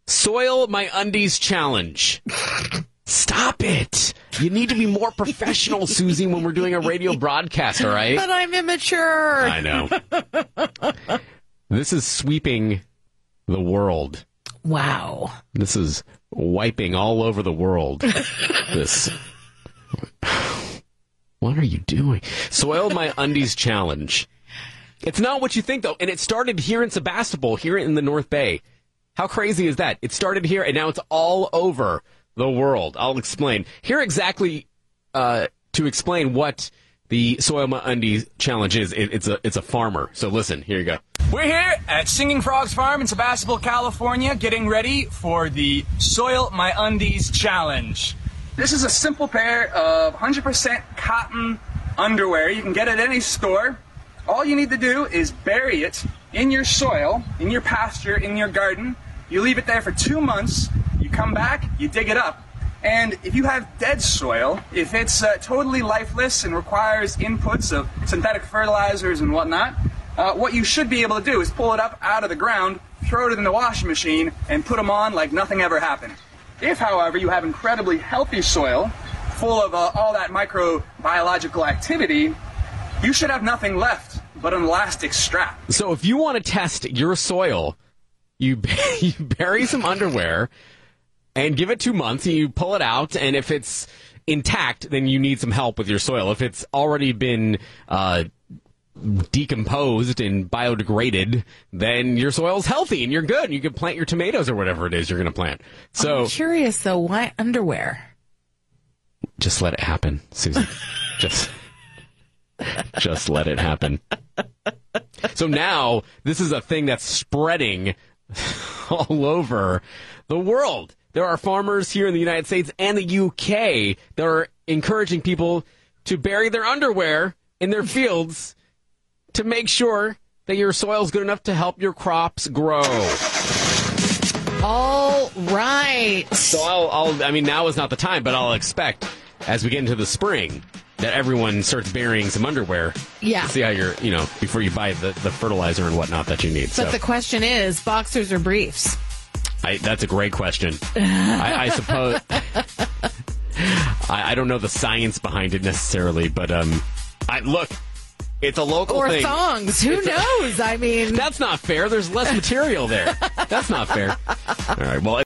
Soil My Undies Challenge. Stop it. You need to be more professional, Susie, when we're doing a radio broadcast, all right? But I'm immature. I know. This is sweeping the world. Wow. This is wiping all over the world. This. What are you doing? Soil My Undies Challenge. It's not what you think, though. And it started here in Sebastopol, here in the North Bay. How crazy is that? It started here, and now it's all over the world. I'll explain. Here exactly to explain what the Soil My Undies Challenge is. It's a farmer. So listen, here you go. We're here at Singing Frogs Farm in Sebastopol, California, getting ready for the Soil My Undies Challenge. This is a simple pair of 100% cotton underwear. You can get it at any store. All you need to do is bury it in your soil, in your pasture, in your garden. You leave it there for 2 months. You come back, you dig it up. And if you have dead soil, if it's totally lifeless and requires inputs of synthetic fertilizers and whatnot, what you should be able to do is pull it up out of the ground, throw it in the washing machine, and put them on like nothing ever happened. If, however, you have incredibly healthy soil, full of all that microbiological activity, you should have nothing left but an elastic strap. So if you want to test your soil, you bury some underwear and give it 2 months, and you pull it out, and if it's intact, then you need some help with your soil. If it's already been decomposed and biodegraded, then your soil's healthy and you're good. You can plant your tomatoes or whatever it is you're going to plant. So I'm curious, though, why underwear? Just let it happen, Susan. Just let it happen. So now this is a thing that's spreading all over the world. There are farmers here in the United States and the UK that are encouraging people to bury their underwear in their fields to make sure that your soil's good enough to help your crops grow. All right. So I mean, now is not the time, but I'll expect as we get into the spring that everyone starts burying some underwear. Yeah. To see how you're, before you buy the fertilizer and whatnot that you need. But the question is, boxers or briefs? That's a great question. I suppose. I don't know the science behind it necessarily, but look, it's a local thing. Or thongs. Who knows? I mean, that's not fair. There's less material there. That's not fair. All right. Well.